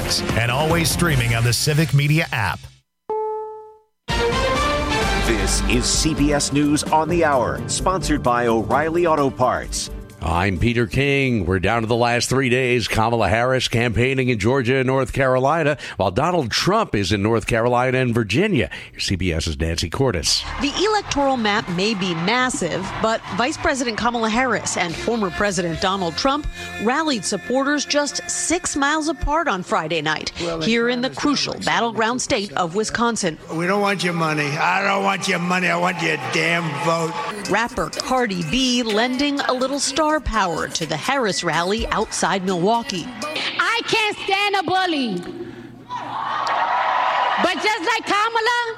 podcasts, and always streaming on the Civic Media app. This is CBS News on the Hour, sponsored by O'Reilly Auto Parts. I'm Peter King. We're down to the last 3 days. Kamala Harris campaigning in Georgia and North Carolina, while Donald Trump is in North Carolina and Virginia. Here's CBS's Nancy Cordes. The electoral map may be massive, but Vice President Kamala Harris and former President Donald Trump rallied supporters just 6 miles apart on Friday night, here in the crucial battleground state of Wisconsin. We don't want your money. I don't want your money. I want your damn vote. Rapper Cardi B lending a little star power to the Harris rally outside Milwaukee. I can't stand a bully. But just like Kamala,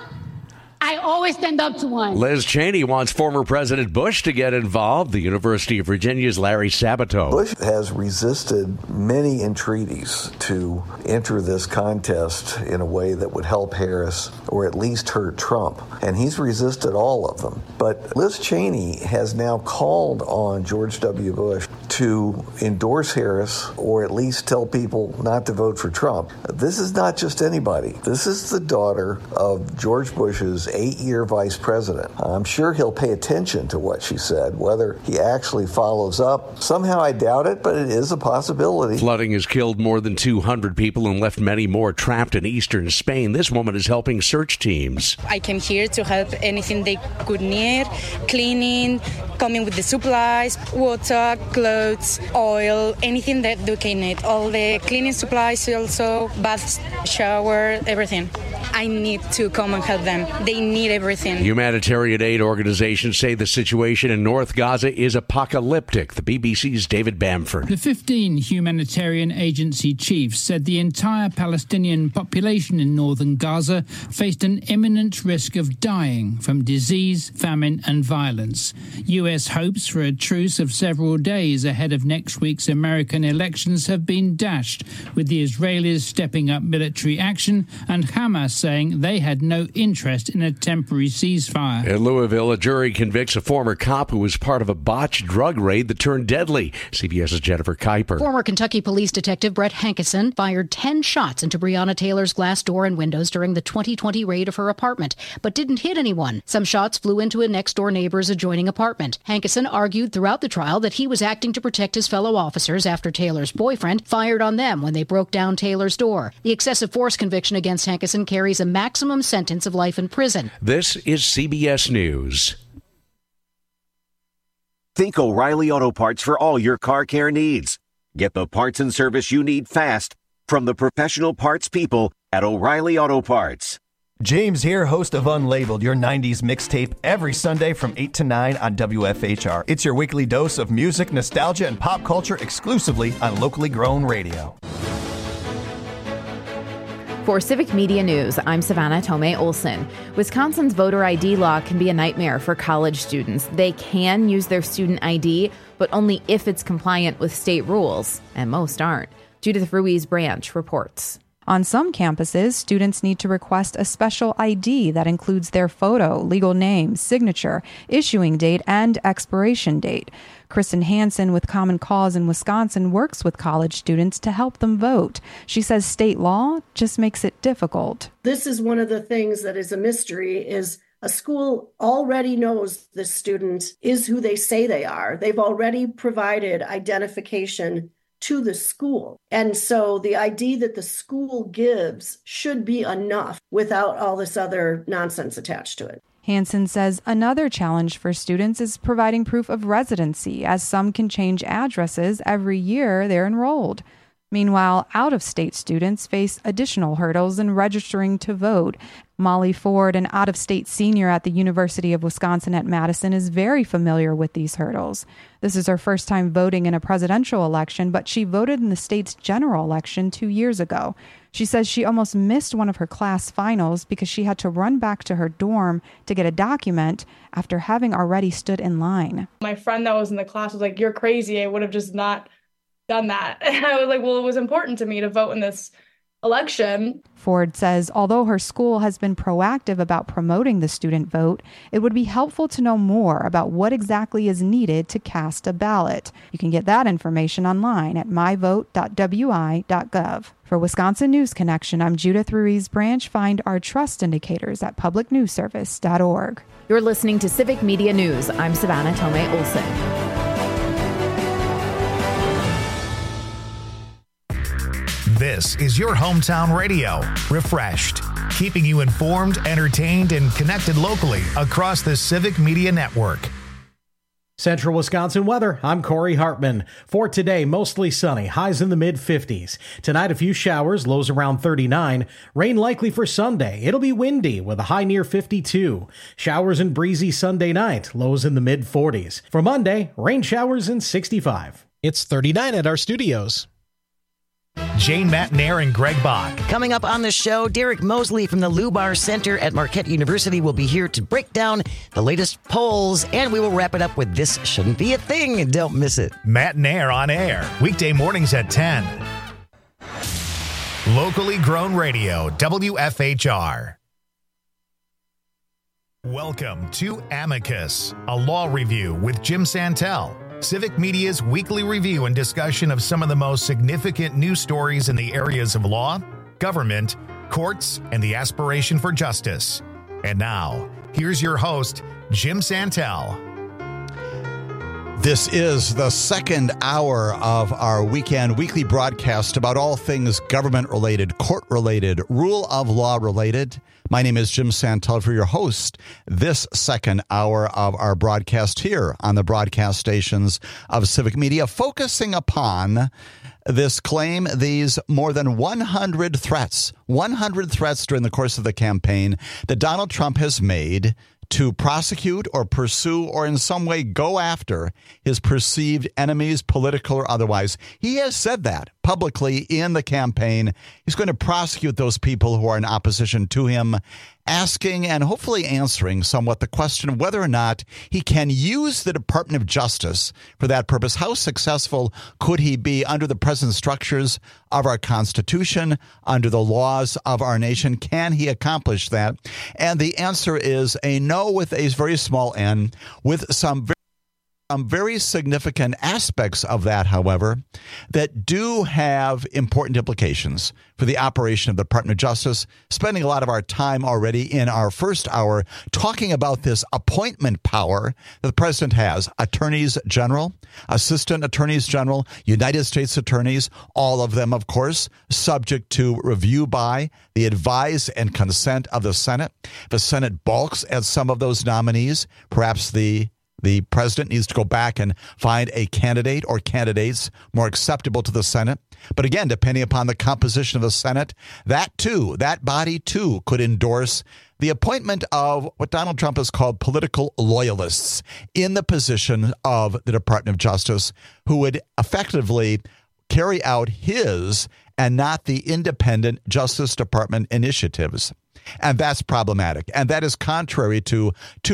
I always stand up to one. Liz Cheney wants former President Bush to get involved. The University of Virginia's Larry Sabato. Bush has resisted many entreaties to enter this contest in a way that would help Harris or at least hurt Trump. And he's resisted all of them. But Liz Cheney has now called on George W. Bush to endorse Harris or at least tell people not to vote for Trump. This is not just anybody. This is the daughter of George Bush's 8-year vice president. I'm sure he'll pay attention to what she said. Whether he actually follows up, somehow I doubt it, but it is a possibility. Flooding has killed more than 200 people and left many more trapped in eastern Spain. This woman is helping search teams. I came here to help anything they could need, cleaning, coming with the supplies, water, clothes, oil, anything that they can need. All the cleaning supplies, also bath, shower, everything. I need to come and help them. They need everything. Humanitarian aid organizations say the situation in North Gaza is apocalyptic. The BBC's David Bamford. The 15 humanitarian agency chiefs said the entire Palestinian population in northern Gaza faced an imminent risk of dying from disease, famine and violence. U.S. hopes for a truce of several days ahead of next week's American elections have been dashed, with the Israelis stepping up military action and Hamas saying they had no interest in a temporary ceasefire. In Louisville, a jury convicts a former cop who was part of a botched drug raid that turned deadly. CBS's Jennifer Kuiper. Former Kentucky Police Detective Brett Hankison fired 10 shots into Breonna Taylor's glass door and windows during the 2020 raid of her apartment, but didn't hit anyone. Some shots flew into a next-door neighbor's adjoining apartment. Hankison argued throughout the trial that he was acting to protect his fellow officers after Taylor's boyfriend fired on them when they broke down Taylor's door. The excessive force conviction against Hankison carries a maximum sentence of life in prison. This is CBS News. Think O'Reilly Auto Parts for all your car care needs. Get the parts and service you need fast from the professional parts people at O'Reilly Auto Parts. James here, host of Unlabeled, your 90s mixtape, every Sunday from 8 to 9 on WFHR. It's your weekly dose of music, nostalgia, and pop culture exclusively on locally grown radio. For Civic Media News, I'm Savannah Tomei Olson. Wisconsin's voter ID law can be a nightmare for college students. They can use their student ID, but only if it's compliant with state rules, and most aren't. Judith Ruiz Branch reports. On some campuses, students need to request a special ID that includes their photo, legal name, signature, issuing date, and expiration date. Kristen Hansen with Common Cause in Wisconsin works with college students to help them vote. She says state law just makes it difficult. This is one of the things that is a mystery, is a school already knows the student is who they say they are. They've already provided identification to the school. And so the ID that the school gives should be enough without all this other nonsense attached to it. Hansen says another challenge for students is providing proof of residency, as some can change addresses every year they're enrolled. Meanwhile, out-of-state students face additional hurdles in registering to vote. Molly Ford, an out-of-state senior at the University of Wisconsin at Madison, is very familiar with these hurdles. This is her first time voting in a presidential election, but she voted in the state's general election 2 years ago. She says she almost missed one of her class finals because she had to run back to her dorm to get a document after having already stood in line. My friend that was in the class was like, "You're crazy. I would have just not done that." And I was like, well, it was important to me to vote in this election. Ford says although her school has been proactive about promoting the student vote, it would be helpful to know more about what exactly is needed to cast a ballot. You can get that information online at myvote.wi.gov. For Wisconsin News Connection, I'm Judith Ruiz Branch. Find our trust indicators at publicnewsservice.org. You're listening to Civic Media News. I'm Savannah Tomei Olson. This is your hometown radio, Refreshed, keeping you informed, entertained, and connected locally across the Civic Media Network. Central Wisconsin weather, I'm Corey Hartman. For today, mostly sunny, highs in the mid-50s. Tonight, a few showers, lows around 39. Rain likely for Sunday. It'll be windy with a high near 52. Showers and breezy Sunday night, lows in the mid-40s. For Monday, rain showers and 65. It's 39 at our studios. Jane Matnair and Greg Bach. Coming up on the show, Derek Mosley from the Lubar Center at Marquette University will be here to break down the latest polls, and we will wrap it up with This Shouldn't Be a Thing. Don't miss it. Matnair on air, weekday mornings at 10. Locally grown radio, WFHR. Welcome to Amicus, a law review with Jim Santel. Civic Media's weekly review and discussion of some of the most significant news stories in the areas of law, government, courts, and the aspiration for justice. And now, here's your host, Jim Santel. This is the second hour of our weekly broadcast about all things government-related, court-related, rule of law-related. My name is Jim Santel, for your host this second hour of our broadcast here on the broadcast stations of Civic Media, focusing upon this claim, these more than 100 threats during the course of the campaign that Donald Trump has made to prosecute or pursue or in some way go after his perceived enemies, political or otherwise. He has said that publicly in the campaign. He's going to prosecute those people who are in opposition to him, asking and hopefully answering somewhat the question of whether or not he can use the Department of Justice for that purpose. How successful could he be under the present structures of our Constitution, under the laws of our nation? Can he accomplish that? And the answer is a no with a very small n, with some very significant aspects of that, however, that do have important implications for the operation of the Department of Justice. Spending a lot of our time already in our first hour talking about this appointment power that the president has. Attorneys general, assistant attorneys general, United States attorneys, all of them, of course, subject to review by the advice and consent of the Senate. If the Senate balks at some of those nominees, perhaps the president needs to go back and find a candidate or candidates more acceptable to the Senate. But again, depending upon the composition of the Senate, that body too could endorse the appointment of what Donald Trump has called political loyalists in the position of the Department of Justice, who would effectively carry out his and not the independent Justice Department initiatives. And that's problematic. And that is contrary to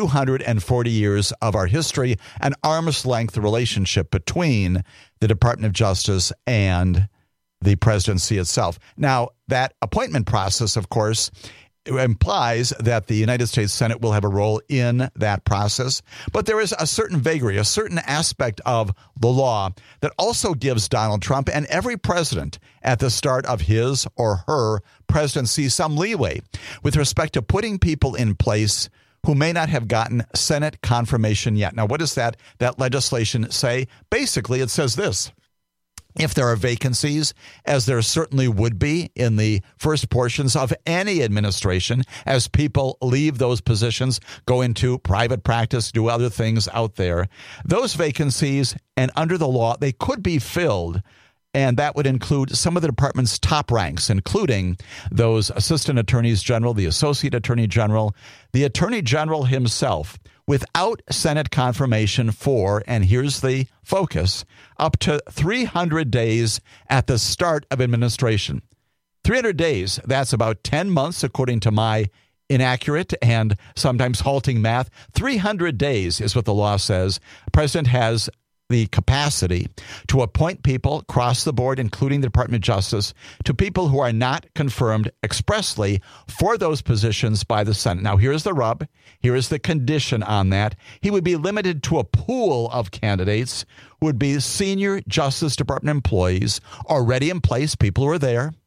240 years of our history, an arm's length relationship between the Department of Justice and the presidency itself. Now, that appointment process, of course, implies that the United States Senate will have a role in that process. But there is a certain vagary, a certain aspect of the law that also gives Donald Trump and every president at the start of his or her presidency some leeway with respect to putting people in place who may not have gotten Senate confirmation yet. Now, what does that legislation say? Basically, it says this. If there are vacancies, as there certainly would be in the first portions of any administration, as people leave those positions, go into private practice, do other things out there, those vacancies, and under the law, they could be filled. And that would include some of the department's top ranks, including those assistant attorneys general, the associate attorney general, the attorney general himself, without Senate confirmation for, and here's the focus, up to 300 days at the start of administration. 300 days, that's about 10 months, according to my inaccurate and sometimes halting math. 300 days is what the law says. The president has the capacity to appoint people across the board, including the Department of Justice, to people who are not confirmed expressly for those positions by the Senate. Now, here's the rub. Here is the condition on that. He would be limited to a pool of candidates who would be senior Justice Department employees already in place, people who are there,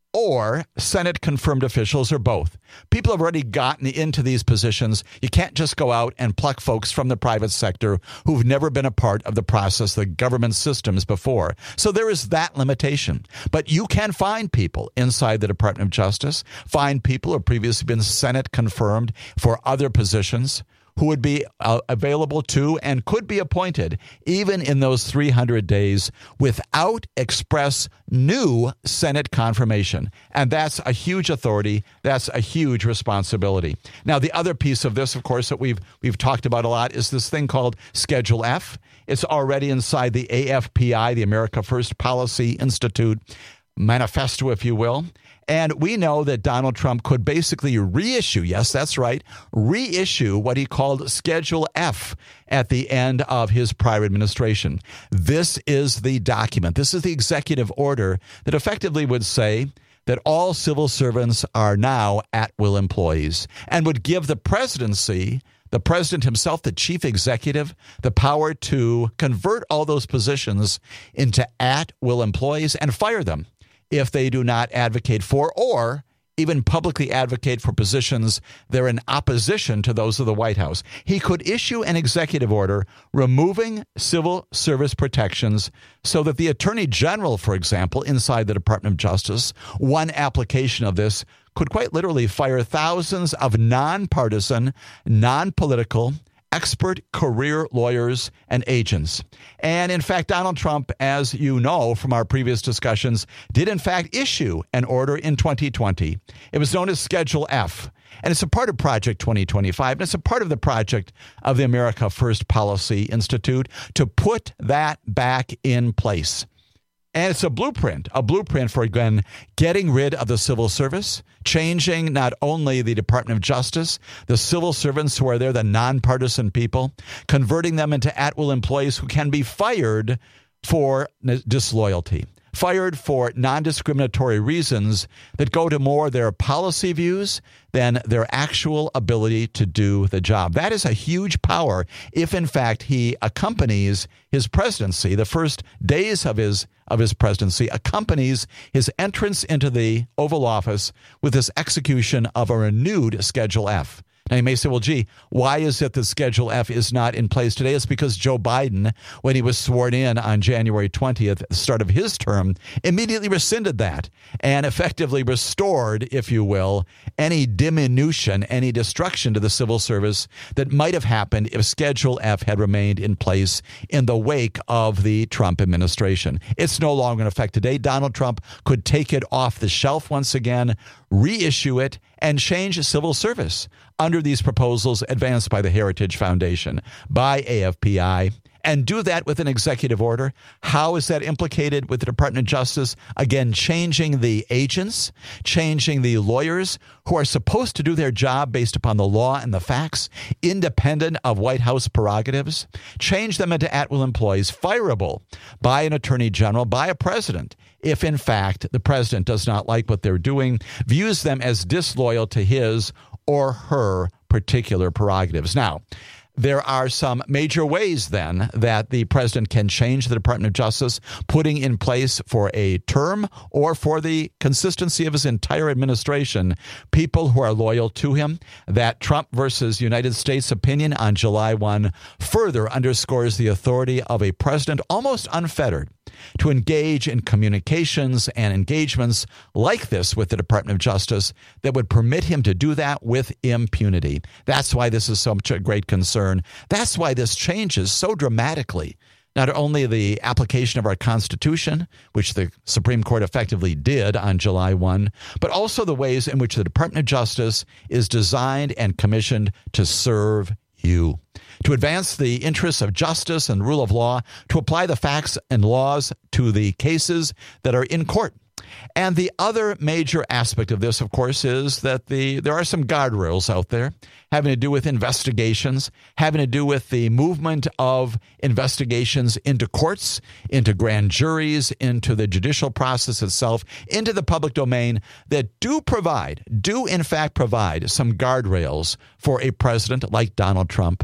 or Senate-confirmed officials, or both. People have already gotten into these positions. You can't just go out and pluck folks from the private sector who've never been a part of the process, the government systems before. So there is that limitation. But you can find people inside the Department of Justice, find people who have previously been Senate-confirmed for other positions, who would be available to and could be appointed even in those 300 days without express new Senate confirmation. And that's a huge authority. That's a huge responsibility. Now, the other piece of this, of course, that we've talked about a lot is this thing called Schedule F. It's already inside the AFPI, the America First Policy Institute manifesto, if you will. And we know that Donald Trump could basically reissue, yes, that's right, reissue what he called Schedule F at the end of his prior administration. This is the document. This is the executive order that effectively would say that all civil servants are now at-will employees and would give the presidency, the president himself, the chief executive, the power to convert all those positions into at-will employees and fire them if they do not advocate for or even publicly advocate for positions that are in opposition to those of the White House. He could issue an executive order removing civil service protections so that the Attorney General, for example, inside the Department of Justice, one application of this could quite literally fire thousands of nonpartisan, non-political, expert career lawyers and agents. And in fact, Donald Trump, as you know from our previous discussions, did in fact issue an order in 2020. It was known as Schedule F. And it's a part of Project 2025. And it's a part of the project of the America First Policy Institute to put that back in place. And it's a blueprint for, again, getting rid of the civil service, changing not only the Department of Justice, the civil servants who are there, the nonpartisan people, converting them into at-will employees who can be fired for disloyalty, fired for non-discriminatory reasons that go to more their policy views than their actual ability to do the job. That is a huge power if, in fact, he accompanies his presidency, the first days of his presidency, accompanies his entrance into the Oval Office with this execution of a renewed Schedule F. Now, you may say, well, gee, why is it that Schedule F is not in place today? It's because Joe Biden, when he was sworn in on January 20th, at the start of his term, immediately rescinded that and effectively restored, if you will, any diminution, any destruction to the civil service that might have happened if Schedule F had remained in place in the wake of the Trump administration. It's no longer in effect today. Donald Trump could take it off the shelf once again, reissue it, and change civil service under these proposals advanced by the Heritage Foundation, by AFPI, and do that with an executive order. How is that implicated with the Department of Justice? Again, changing the agents, changing the lawyers who are supposed to do their job based upon the law and the facts, independent of White House prerogatives, change them into at-will employees, fireable by an attorney general, by a president, if in fact the president does not like what they're doing, views them as disloyal to his or her particular prerogatives. Now, there are some major ways, then, that the president can change the Department of Justice, putting in place for a term or for the consistency of his entire administration people who are loyal to him. That Trump versus United States opinion on July 1 further underscores the authority of a president almost unfettered to engage in communications and engagements like this with the Department of Justice that would permit him to do that with impunity. That's why this is such a great concern. That's why this changes so dramatically not only the application of our Constitution, which the Supreme Court effectively did on July 1, but also the ways in which the Department of Justice is designed and commissioned to serve you, to advance the interests of justice and rule of law, to apply the facts and laws to the cases that are in court. And the other major aspect of this, of course, is that there are some guardrails out there having to do with investigations, having to do with the movement of investigations into courts, into grand juries, into the judicial process itself, into the public domain that do in fact provide some guardrails for a president like Donald Trump,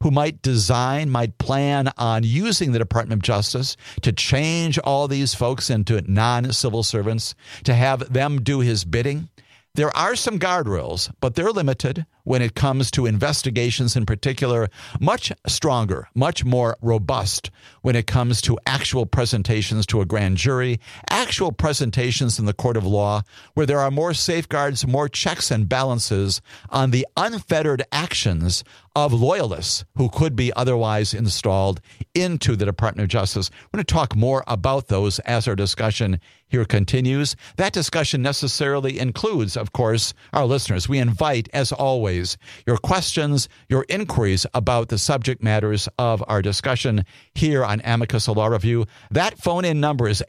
who might plan on using the Department of Justice to change all these folks into non-civil servants, to have them do his bidding. There are some guardrails, but they're limited when it comes to investigations in particular, much stronger, much more robust when it comes to actual presentations to a grand jury, actual presentations in the court of law, where there are more safeguards, more checks and balances on the unfettered actions of loyalists who could be otherwise installed into the Department of Justice. We're going to talk more about those as our discussion here continues. That discussion necessarily includes, of course, our listeners. We invite, as always, your questions, your inquiries about the subject matters of our discussion here on Amicus Law Review. That phone-in number is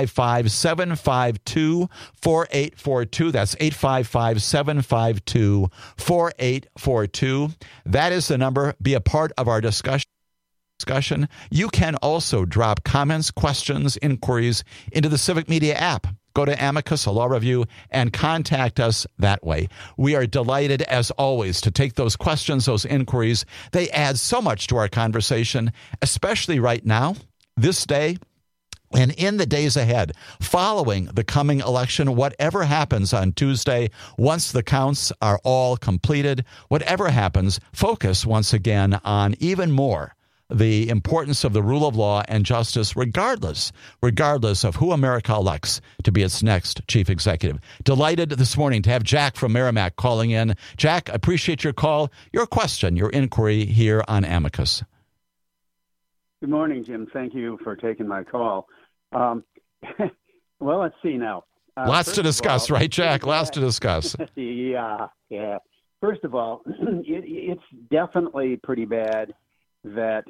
855-752-4842. That's 855-752-4842. That is the number. Be a part of our discussion. You can also drop comments, questions, inquiries into the Civic Media app. Go to Amicus Law Review and contact us that way. We are delighted, as always, to take those questions, those inquiries. They add so much to our conversation, especially right now, this day, and in the days ahead, following the coming election, whatever happens on Tuesday, once the counts are all completed, whatever happens, focus once again on even more the importance of the rule of law and justice, regardless of who America elects to be its next chief executive. Delighted this morning to have Jack from Merrimack calling in. Jack, appreciate your call, your question, your inquiry here on Amicus. Good morning, Jim. Thank you for taking my call. Well, let's see now. Lots to discuss, right, Jack? Lots to discuss. Yeah. First of all, it's definitely pretty bad that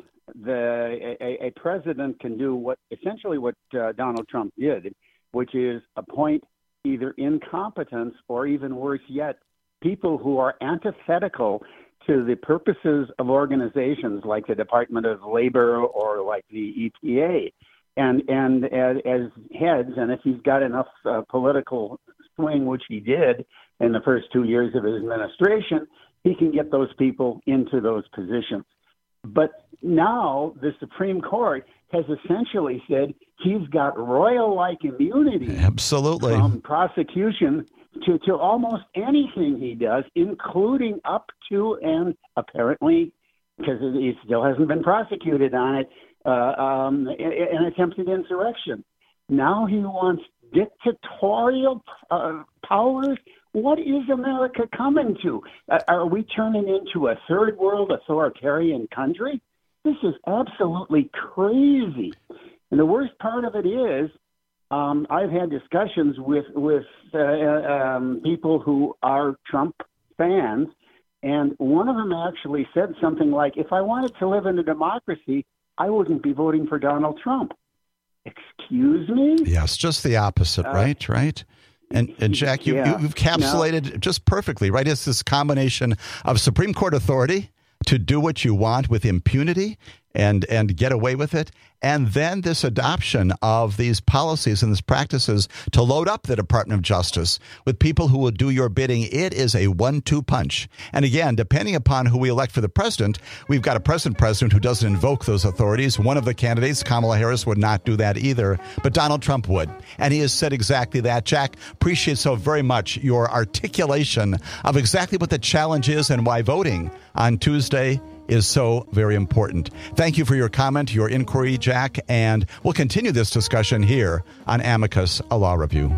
a president can do essentially what Donald Trump did, which is appoint either incompetence or, even worse yet, people who are antithetical to the purposes of organizations like the Department of Labor or like the EPA. And as heads, and if he's got enough political swing, which he did in the first 2 years of his administration, he can get those people into those positions. But now the Supreme Court has essentially said he's got royal-like immunity. Absolutely. From prosecution to almost anything he does, including up to and apparently, because he still hasn't been prosecuted on it, an attempted insurrection. Now he wants dictatorial powers. What is America coming to? Are we turning into a third world authoritarian country? This is absolutely crazy. And the worst part of it is, I've had discussions with people who are Trump fans, and one of them actually said something like, if I wanted to live in a democracy, I wouldn't be voting for Donald Trump. Excuse me? Yes, just the opposite, right? And Jack, you've encapsulated just perfectly, right? It's this combination of Supreme Court authority to do what you want with impunity and get away with it, and then this adoption of these policies and these practices to load up the Department of Justice with people who will do your bidding. It is a 1-2 punch. And again, depending upon who we elect for the president, we've got a president who doesn't invoke those authorities. One of the candidates, Kamala Harris, would not do that either, but Donald Trump would. And he has said exactly that. Jack, appreciate so very much your articulation of exactly what the challenge is and why voting on Tuesday is so very important. Thank you for your comment, your inquiry, Jack, and we'll continue this discussion here on Amicus, a Law Review.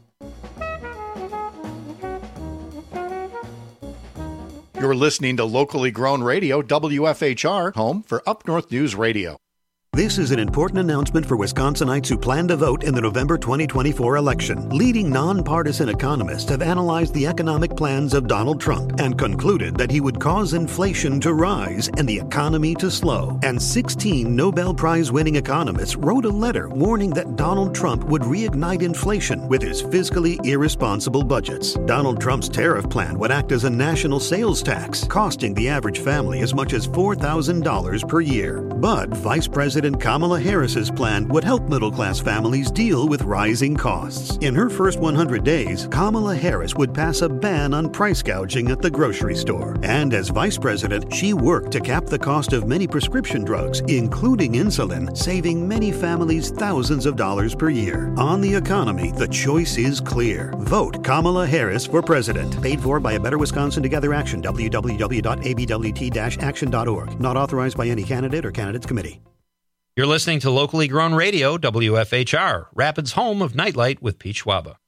You're listening to locally grown radio, WFHR, home for Up North News Radio. This is an important announcement for Wisconsinites who plan to vote in the November 2024 election. Leading nonpartisan economists have analyzed the economic plans of Donald Trump and concluded that he would cause inflation to rise and the economy to slow. And 16 Nobel Prize-winning economists wrote a letter warning that Donald Trump would reignite inflation with his fiscally irresponsible budgets. Donald Trump's tariff plan would act as a national sales tax, costing the average family as much as $4,000 per year. But Vice President President Kamala Harris's plan would help middle-class families deal with rising costs. In her first 100 days, Kamala Harris would pass a ban on price gouging at the grocery store. And as vice president, she worked to cap the cost of many prescription drugs, including insulin, saving many families thousands of dollars per year. On the economy, the choice is clear. Vote Kamala Harris for president. Paid for by a Better Wisconsin Together Action, www.abwt-action.org. Not authorized by any candidate or candidates committee. You're listening to locally grown radio, WFHR, Rapids' home of Nightlight with Pete Schwaba.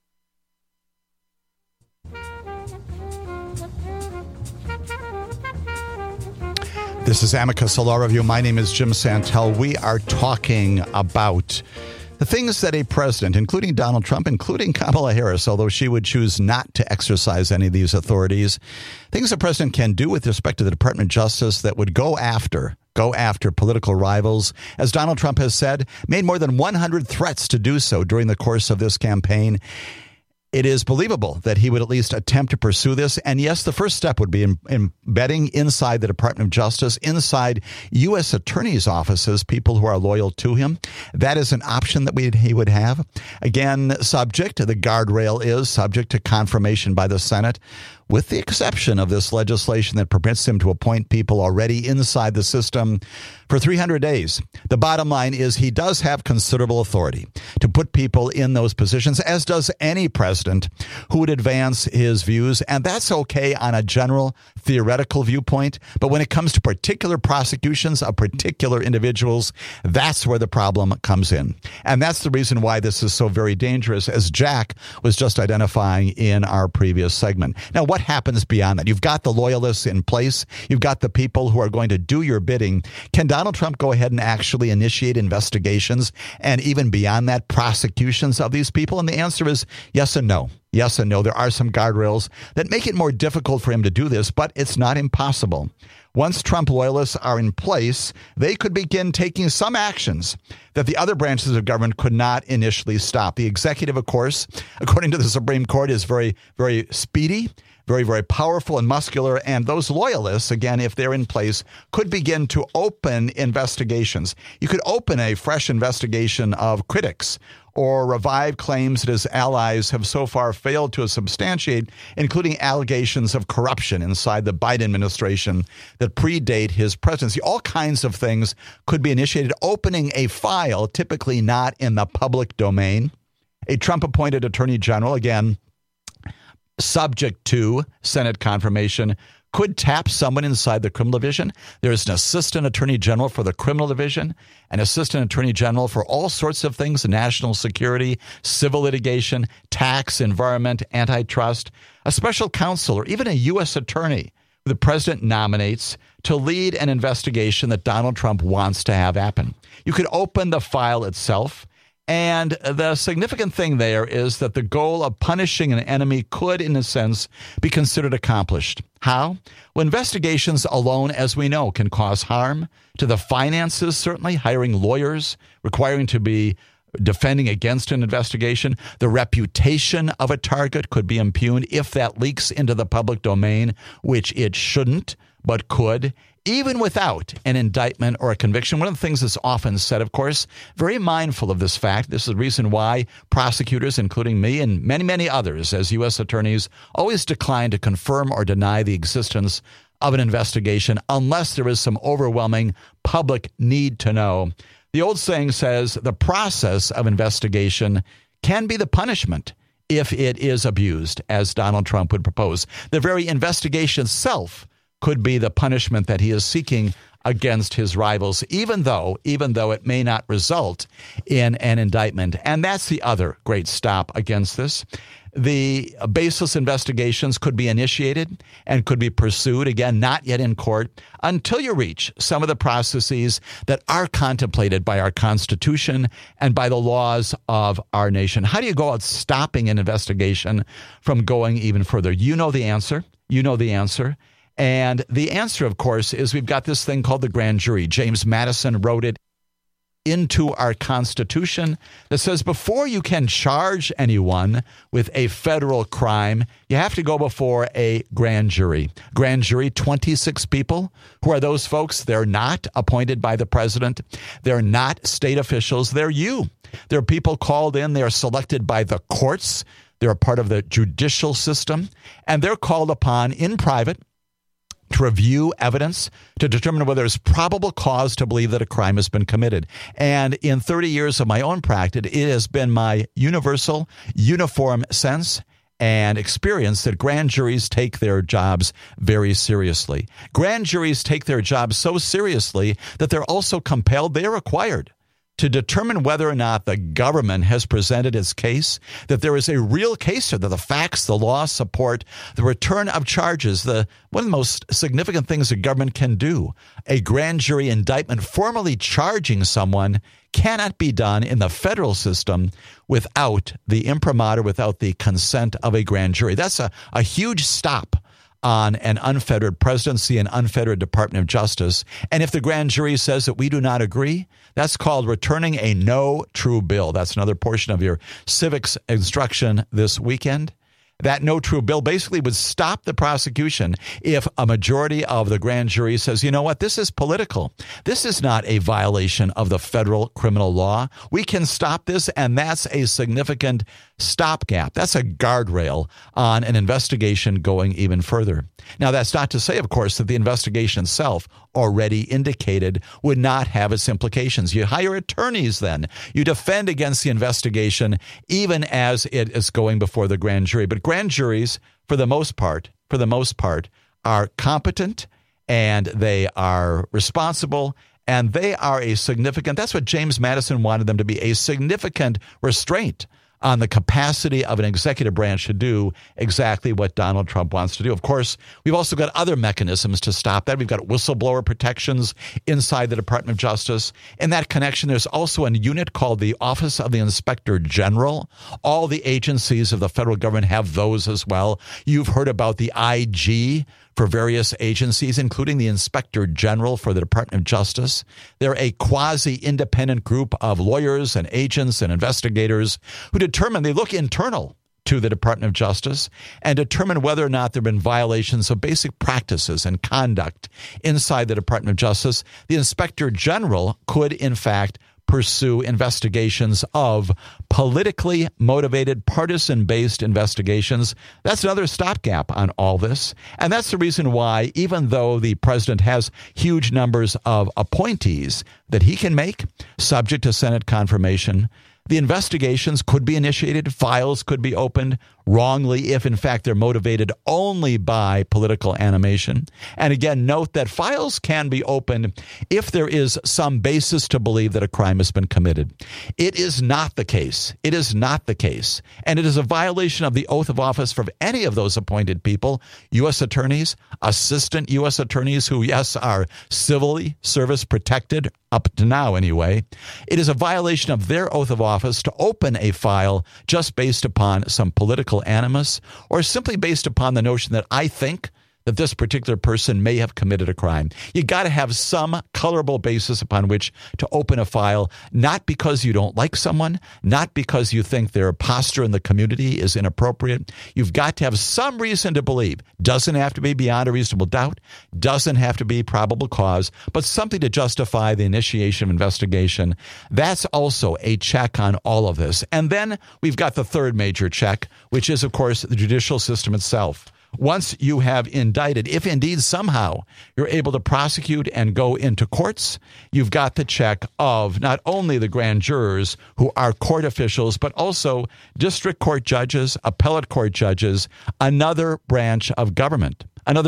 This is Amicus, a law review. My name is Jim Santel. We are talking about the things that a president, including Donald Trump, including Kamala Harris, although she would choose not to exercise any of these authorities, things the president can do with respect to the Department of Justice that would go after political rivals. As Donald Trump has said, made more than 100 threats to do so during the course of this campaign. It is believable that he would at least attempt to pursue this. And yes, the first step would be embedding inside the Department of Justice, inside U.S. attorneys' offices, people who are loyal to him. That is an option that he would have. Again, subject to the guardrail is subject to confirmation by the Senate, with the exception of this legislation that permits him to appoint people already inside the system for 300 days. The bottom line is he does have considerable authority to put people in those positions, as does any president who would advance his views. And that's okay on a general theoretical viewpoint. But when it comes to particular prosecutions of particular individuals, that's where the problem comes in. And that's the reason why this is so very dangerous, as Jack was just identifying in our previous segment. Now, what happens beyond that? You've got the loyalists in place. You've got the people who are going to do your bidding. Can Donald Trump go ahead and actually initiate investigations and even beyond that, prosecutions of these people? And the answer is yes and no. Yes and no. There are some guardrails that make it more difficult for him to do this, but it's not impossible. Once Trump loyalists are in place, they could begin taking some actions that the other branches of government could not initially stop. The executive, of course, according to the Supreme Court, is very, very speedy, very, very powerful and muscular. And those loyalists, again, if they're in place, could begin to open investigations. You could open a fresh investigation of critics or revive claims that his allies have so far failed to substantiate, including allegations of corruption inside the Biden administration that predate his presidency. All kinds of things could be initiated. Opening a file, typically not in the public domain. A Trump-appointed attorney general, again, subject to Senate confirmation, could tap someone inside the criminal division. There's an assistant attorney general for the criminal division, an assistant attorney general for all sorts of things, national security, civil litigation, tax, environment, antitrust, a special counsel, or even a U.S. attorney who the president nominates to lead an investigation that Donald Trump wants to have happen. You could open the file itself. And the significant thing there is that the goal of punishing an enemy could, in a sense, be considered accomplished. How? Well, investigations alone, as we know, can cause harm to the finances, certainly, hiring lawyers, requiring to be defending against an investigation. The reputation of a target could be impugned if that leaks into the public domain, which it shouldn't, but could. Even without an indictment or a conviction. One of the things that's often said, of course, very mindful of this fact. This is the reason why prosecutors, including me and many, many others as U.S. attorneys, always decline to confirm or deny the existence of an investigation unless there is some overwhelming public need to know. The old saying says the process of investigation can be the punishment if it is abused, as Donald Trump would propose. The very investigation itself could be the punishment that he is seeking against his rivals, even though it may not result in an indictment. And that's the other great stop against this. The baseless investigations could be initiated and could be pursued, again, not yet in court, until you reach some of the processes that are contemplated by our Constitution and by the laws of our nation. How do you go out stopping an investigation from going even further? You know the answer. You know the answer. And the answer, of course, is we've got this thing called the grand jury. James Madison wrote it into our Constitution that says before you can charge anyone with a federal crime, you have to go before a grand jury. Grand jury, 26 people. Who are those folks? They're not appointed by the president. They're not state officials. They're you. They're people called in. They're selected by the courts. They're a part of the judicial system. And they're called upon in private to review evidence to determine whether there's probable cause to believe that a crime has been committed. And in 30 years of my own practice, it has been my universal, uniform sense and experience that grand juries take their jobs very seriously. Grand juries take their jobs so seriously that they're also compelled, they're required to determine whether or not the government has presented its case, that there is a real case, or that the facts, the law support the return of charges. One of the most significant things a government can do, a grand jury indictment formally charging someone, cannot be done in the federal system without the imprimatur, without the consent of a grand jury. That's a huge stop on an unfettered presidency and unfettered Department of Justice. And if the grand jury says that we do not agree, that's called returning a no true bill. That's another portion of your civics instruction this weekend. That no true bill basically would stop the prosecution if a majority of the grand jury says, you know what, this is political. This is not a violation of the federal criminal law. We can stop this, and that's a significant stopgap. That's a guardrail on an investigation going even further. Now, that's not to say, of course, that the investigation itself already indicated would not have its implications. You hire attorneys then. You defend against the investigation even as it is going before the grand jury. But grand juries, for the most part, are competent, and they are responsible, and they are a significant, that's what James Madison wanted them to be, a significant restraint on the capacity of an executive branch to do exactly what Donald Trump wants to do. Of course, we've also got other mechanisms to stop that. We've got whistleblower protections inside the Department of Justice. In that connection, there's also a unit called the Office of the Inspector General. All the agencies of the federal government have those as well. You've heard about the IG for various agencies, including the Inspector General for the Department of Justice. They're a quasi-independent group of lawyers and agents and investigators who they look internal to the Department of Justice and determine whether or not there have been violations of basic practices and conduct inside the Department of Justice. The Inspector General could, in fact, pursue investigations of politically motivated, partisan-based investigations. That's another stopgap on all this. And that's the reason why, even though the president has huge numbers of appointees that he can make, subject to Senate confirmation, the investigations could be initiated, files could be opened wrongly if, in fact, they're motivated only by political animation. And again, note that files can be opened if there is some basis to believe that a crime has been committed. It is not the case. It is not the case. And it is a violation of the oath of office for any of those appointed people, U.S. attorneys, assistant U.S. attorneys who, yes, are civilly service protected, up to now anyway. It is a violation of their oath of office to open a file just based upon some political animus or simply based upon the notion that I think that this particular person may have committed a crime. You got to have some colorable basis upon which to open a file, not because you don't like someone, not because you think their posture in the community is inappropriate. You've got to have some reason to believe. Doesn't have to be beyond a reasonable doubt, doesn't have to be probable cause, but something to justify the initiation of investigation. That's also a check on all of this. And then we've got the third major check, which is, of course, the judicial system itself. Once you have indicted, if indeed somehow you're able to prosecute and go into courts, you've got the check of not only the grand jurors who are court officials, but also district court judges, appellate court judges, another branch of government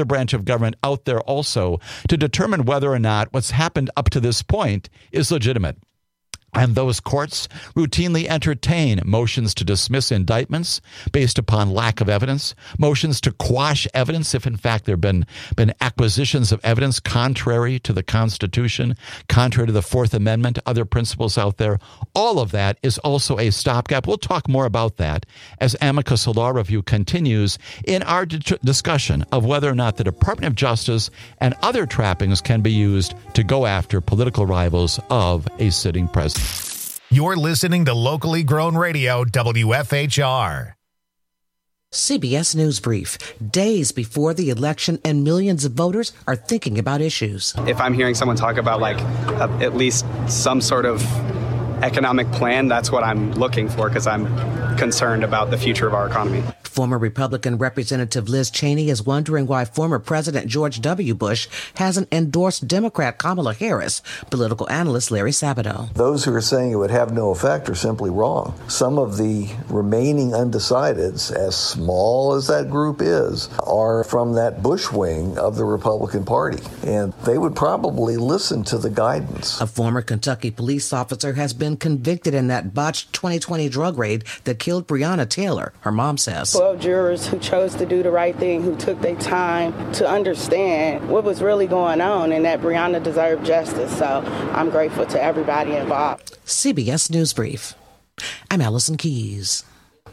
out there also to determine whether or not what's happened up to this point is legitimate. And those courts routinely entertain motions to dismiss indictments based upon lack of evidence, motions to quash evidence if, in fact, there have been acquisitions of evidence contrary to the Constitution, contrary to the Fourth Amendment, other principles out there. All of that is also a stopgap. We'll talk more about that as Amicus Law Review continues in our discussion of whether or not the Department of Justice and other trappings can be used to go after political rivals of a sitting president. You're listening to Locally Grown Radio, WFHR. CBS News Brief. Days before the election and millions of voters are thinking about issues. If I'm hearing someone talk about at least some sort of economic plan, that's what I'm looking for because I'm concerned about the future of our economy. Former Republican Representative Liz Cheney is wondering why former President George W. Bush hasn't endorsed Democrat Kamala Harris. Political analyst Larry Sabato. Those who are saying it would have no effect are simply wrong. Some of the remaining undecideds, as small as that group is, are from that Bush wing of the Republican Party, and they would probably listen to the guidance. A former Kentucky police officer has been convicted in that botched 2020 drug raid that killed Breonna Taylor, her mom says. 12 jurors who chose to do the right thing, who took their time to understand what was really going on and that Breonna deserved justice. So I'm grateful to everybody involved. CBS News Brief. I'm Allison Keys.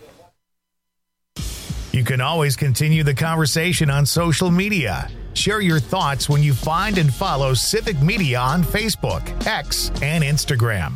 You can always continue the conversation on social media. Share your thoughts when you find and follow Civic Media on Facebook, X, and Instagram.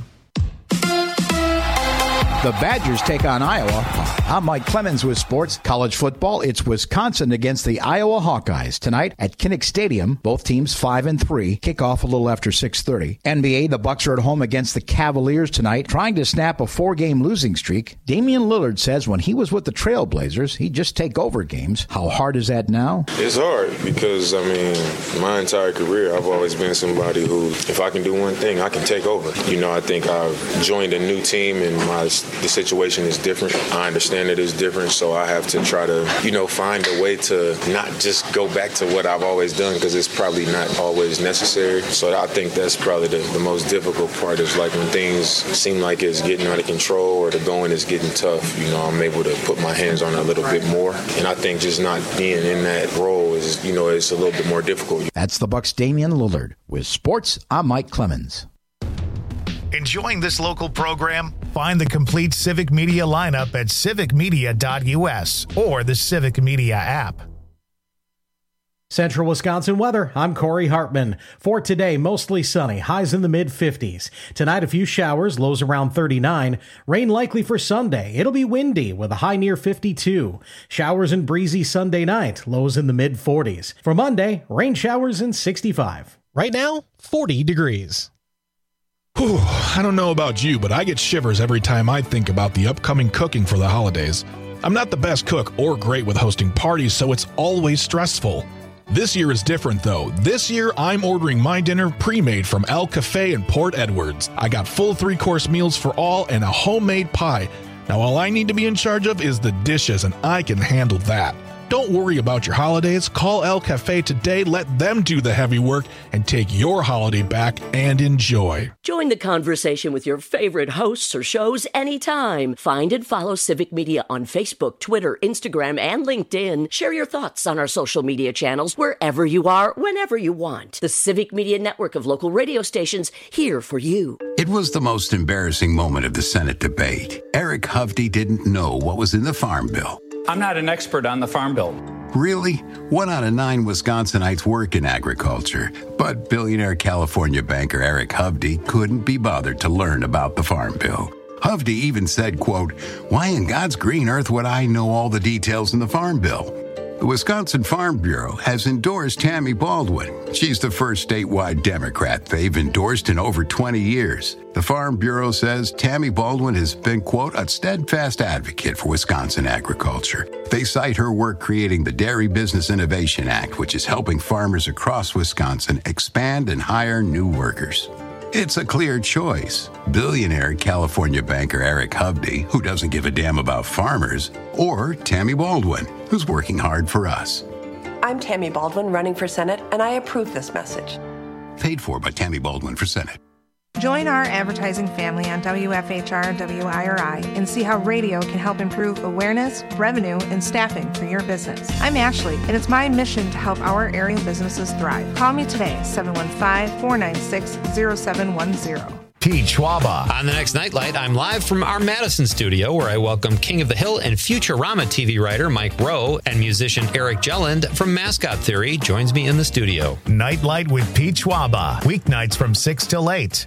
The Badgers take on Iowa. I'm Mike Clemens with sports. College football, it's Wisconsin against the Iowa Hawkeyes tonight at Kinnick Stadium. Both teams 5-3. Kickoff a little after 6:30. NBA, the Bucks are at home against the Cavaliers tonight, trying to snap a 4-game losing streak. Damian Lillard says when he was with the Trailblazers, he'd just take over games. How hard is that now? It's hard because, my entire career, I've always been somebody who, if I can do one thing, I can take over. I think I've joined a new team and the situation is different. I understand it is different, so I have to try to, find a way to not just go back to what I've always done because it's probably not always necessary. So I think that's probably the most difficult part is like when things seem like it's getting out of control or the going is getting tough, I'm able to put my hands on it a little bit more. And I think just not being in that role is, it's a little bit more difficult. That's the Bucks' Damian Lillard. With sports, I'm Mike Clemens. Enjoying this local program? Find the complete Civic Media lineup at civicmedia.us or the Civic Media app. Central Wisconsin weather. I'm Corey Hartman. For today, mostly sunny, highs in the mid-50s. Tonight, a few showers, lows around 39. Rain likely for Sunday. It'll be windy with a high near 52. Showers and breezy Sunday night, lows in the mid-40s. For Monday, rain showers in 65. Right now, 40 degrees. Whew, I don't know about you, but I get shivers every time I think about the upcoming cooking for the holidays. I'm not the best cook or great with hosting parties, so it's always stressful. This year is different, though. This year, I'm ordering my dinner pre-made from El Cafe in Port Edwards. I got full 3-course meals for all and a homemade pie. Now, all I need to be in charge of is the dishes, and I can handle that. Don't worry about your holidays. Call El Cafe today, let them do the heavy work, and take your holiday back and enjoy. Join the conversation with your favorite hosts or shows anytime. Find and follow Civic Media on Facebook, Twitter, Instagram, and LinkedIn. Share your thoughts on our social media channels wherever you are, whenever you want. The Civic Media network of local radio stations here for you. It was the most embarrassing moment of the Senate debate. Eric Hovde didn't know what was in the Farm Bill. I'm not an expert on the Farm Bill. Really? 1 out of 9 Wisconsinites work in agriculture, but billionaire California banker Eric Hovde couldn't be bothered to learn about the Farm Bill. Hovde even said, quote, "Why in God's green earth would I know all the details in the Farm Bill?" The Wisconsin Farm Bureau has endorsed Tammy Baldwin. She's the first statewide Democrat they've endorsed in over 20 years. The Farm Bureau says Tammy Baldwin has been, quote, "a steadfast advocate for Wisconsin agriculture." They cite her work creating the Dairy Business Innovation Act, which is helping farmers across Wisconsin expand and hire new workers. It's a clear choice. Billionaire California banker Eric Hovde, who doesn't give a damn about farmers, or Tammy Baldwin, who's working hard for us. I'm Tammy Baldwin running for Senate, and I approve this message. Paid for by Tammy Baldwin for Senate. Join our advertising family on WFHR and WIRI and see how radio can help improve awareness, revenue, and staffing for your business. I'm Ashley, and it's my mission to help our area businesses thrive. Call me today, 715-496-0710. Pete Schwaba. On the next Nightlight, I'm live from our Madison studio where I welcome King of the Hill and Futurama TV writer Mike Rowe and musician Eric Jelland from Mascot Theory joins me in the studio. Nightlight with Pete Schwaba. Weeknights from 6 till 8.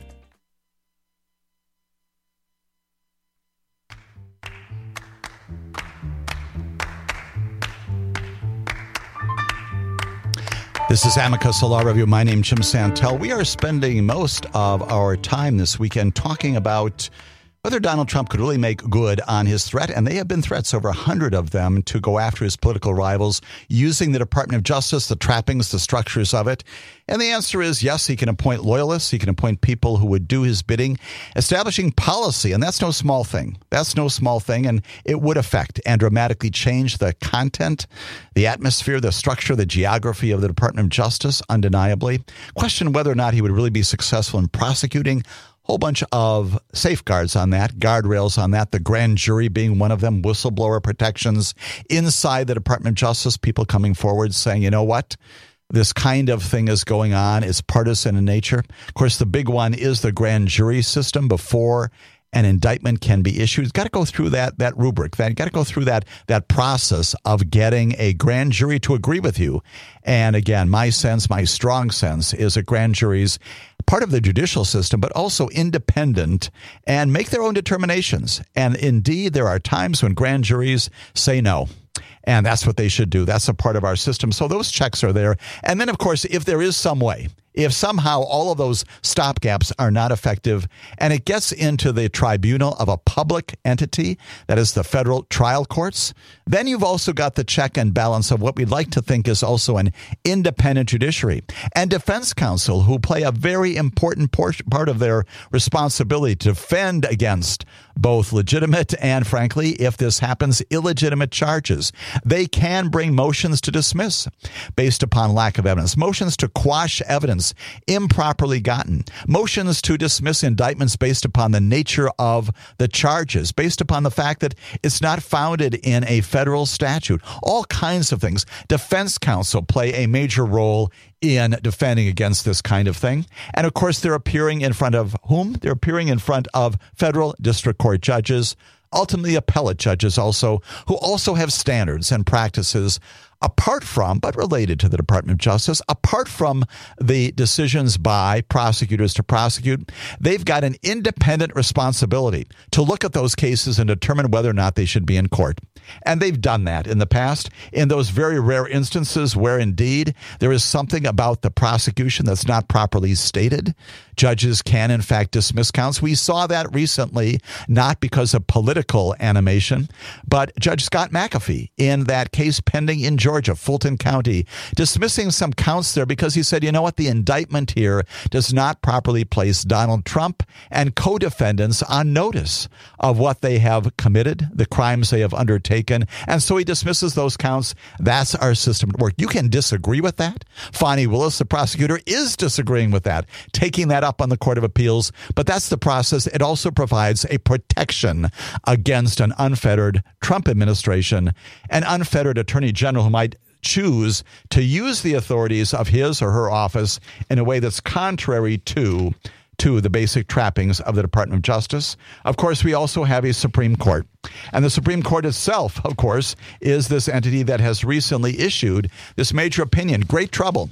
This is Amicus Law Review. My name is Jim Santel. We are spending most of our time this weekend talking about whether Donald Trump could really make good on his threat, and they have been threats, over 100 of them, to go after his political rivals using the Department of Justice, the trappings, the structures of it. And the answer is yes, he can appoint loyalists. He can appoint people who would do his bidding, establishing policy. And that's no small thing. That's no small thing. And it would affect and dramatically change the content, the atmosphere, the structure, the geography of the Department of Justice, undeniably. Question whether or not he would really be successful in prosecuting. Whole bunch of safeguards on that, guardrails on that, the grand jury being one of them, whistleblower protections inside the Department of Justice, people coming forward saying, you know what, this kind of thing is going on. It's partisan in nature. Of course, the big one is the grand jury system before an indictment can be issued. It's got to go through that rubric. Got to go through that process of getting a grand jury to agree with you. And again, my strong sense is that grand juries, part of the judicial system, but also independent and make their own determinations. And indeed, there are times when grand juries say no. And that's what they should do. That's a part of our system. So those checks are there. And then, of course, if there is some way, if somehow all of those stopgaps are not effective and it gets into the tribunal of a public entity, that is the federal trial courts, then you've also got the check and balance of what we'd like to think is also an independent judiciary and defense counsel who play a very important part of their responsibility to defend against both legitimate and, frankly, if this happens, illegitimate charges. They can bring motions to dismiss based upon lack of evidence, motions to quash evidence improperly gotten, motions to dismiss indictments based upon the nature of the charges, based upon the fact that it's not founded in a federal statute, all kinds of things. Defense counsel play a major role in defending against this kind of thing. And of course, they're appearing in front of whom? They're appearing in front of federal district court judges, ultimately appellate judges also, who also have standards and practices apart from, but related to the Department of Justice, apart from the decisions by prosecutors to prosecute. They've got an independent responsibility to look at those cases and determine whether or not they should be in court. And they've done that in the past in those very rare instances where indeed there is something about the prosecution that's not properly stated. Judges can, in fact, dismiss counts. We saw that recently, not because of political animation, but Judge Scott McAfee in that case pending in Georgia, Fulton County, dismissing some counts there because he said, you know what, the indictment here does not properly place Donald Trump and co-defendants on notice of what they have committed, the crimes they have undertaken. And so he dismisses those counts. That's our system at work. You can disagree with that. Fani Willis, the prosecutor, is disagreeing with that, taking that up on the Court of Appeals. But that's the process. It also provides a protection against an unfettered Trump administration, an unfettered attorney general who might choose to use the authorities of his or her office in a way that's contrary to the basic trappings of the Department of Justice. Of course, we also have a Supreme Court. And the Supreme Court itself, of course, is this entity that has recently issued this major opinion. Great trouble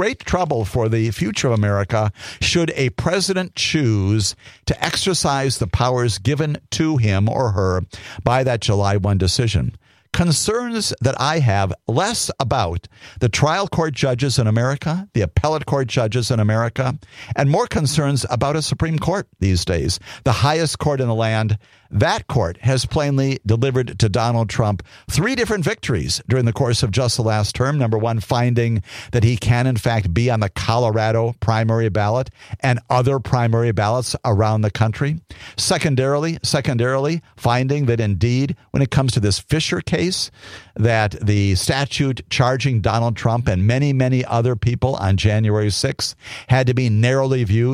for the future of America should a president choose to exercise the powers given to him or her by that July 1 decision. Concerns that I have less about the trial court judges in America, the appellate court judges in America, and more concerns about a Supreme Court these days, the highest court in the land. That court has plainly delivered to Donald Trump 3 different victories during the course of just the last term. Number one, finding that he can, in fact, be on the Colorado primary ballot and other primary ballots around the country. Secondarily, finding that indeed, when it comes to this Fisher case, that the statute charging Donald Trump and many, many other people on January 6th had to be narrowly viewed.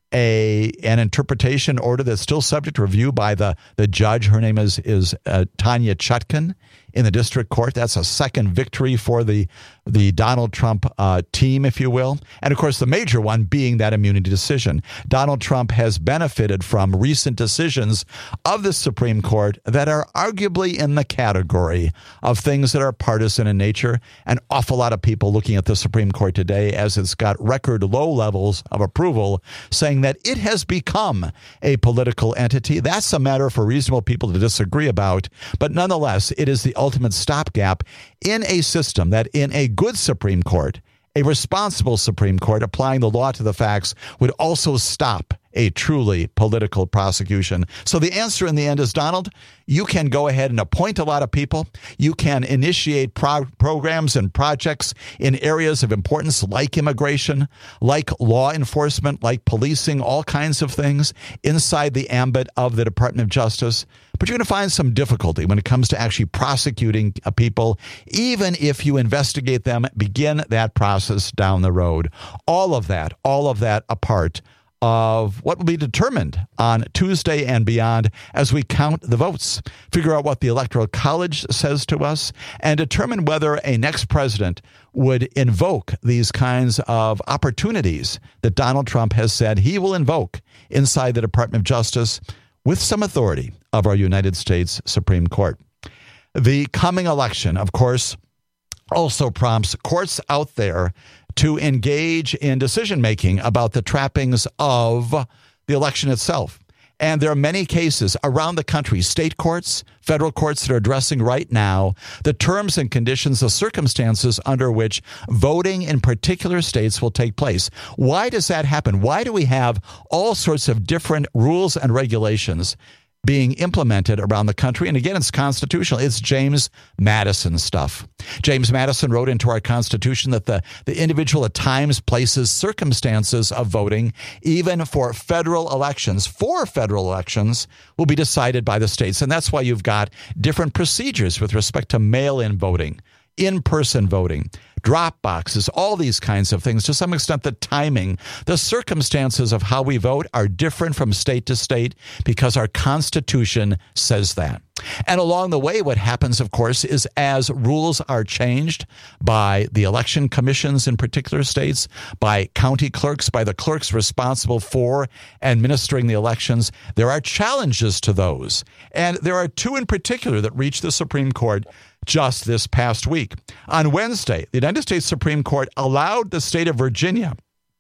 an interpretation order that's still subject to review by the judge. Her name is Tanya Chutkan in the district court. That's a second victory for the Donald Trump team, if you will. And, of course, the major one being that immunity decision. Donald Trump has benefited from recent decisions of the Supreme Court that are arguably in the category of things that are partisan in nature. An awful lot of people looking at the Supreme Court today, as it's got record low levels of approval, saying that it has become a political entity. That's a matter for reasonable people to disagree about. But nonetheless, it is the ultimate stopgap in a system that in a good Supreme Court, a responsible Supreme Court applying the law to the facts would also stop a truly political prosecution. So the answer in the end is, Donald, you can go ahead and appoint a lot of people. You can initiate programs and projects in areas of importance like immigration, like law enforcement, like policing, all kinds of things inside the ambit of the Department of Justice. But you're going to find some difficulty when it comes to actually prosecuting people, even if you investigate them, begin that process down the road. All of that a part of what will be determined on Tuesday and beyond as we count the votes, figure out what the Electoral College says to us, and determine whether a next president would invoke these kinds of opportunities that Donald Trump has said he will invoke inside the Department of Justice with some authority of our United States Supreme Court. The coming election, of course, also prompts courts out there to engage in decision-making about the trappings of the election itself. And there are many cases around the country, state courts, federal courts, that are addressing right now the terms and conditions, the circumstances under which voting in particular states will take place. Why does that happen? Why do we have all sorts of different rules and regulations being implemented around the country? And again, it's constitutional. It's James Madison stuff. James Madison wrote into our Constitution that the individual at times, places, circumstances of voting, even for federal elections, will be decided by the states. And that's why you've got different procedures with respect to mail-in voting, in-person voting, drop boxes, all these kinds of things. To some extent, the timing, the circumstances of how we vote are different from state to state because our Constitution says that. And along the way, what happens, of course, is as rules are changed by the election commissions in particular states, by county clerks, by the clerks responsible for administering the elections, there are challenges to those. And there are two in particular that reached the Supreme Court just this past week. On Wednesday, the United States Supreme Court allowed the state of Virginia